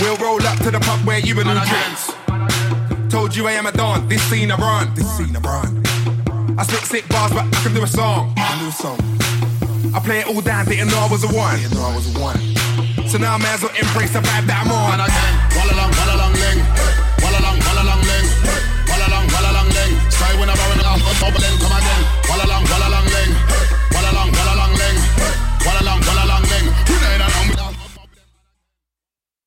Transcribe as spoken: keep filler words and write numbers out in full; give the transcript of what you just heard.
We'll roll up to the pub where you and new drinks. Told you I am a don, this scene I run. This scene I run. I spit sick bars, but I can do a song. I can do a song. I play it all down, didn't know I was a one. Didn't know I was a one. So now I may as well embrace the vibe that I'm on.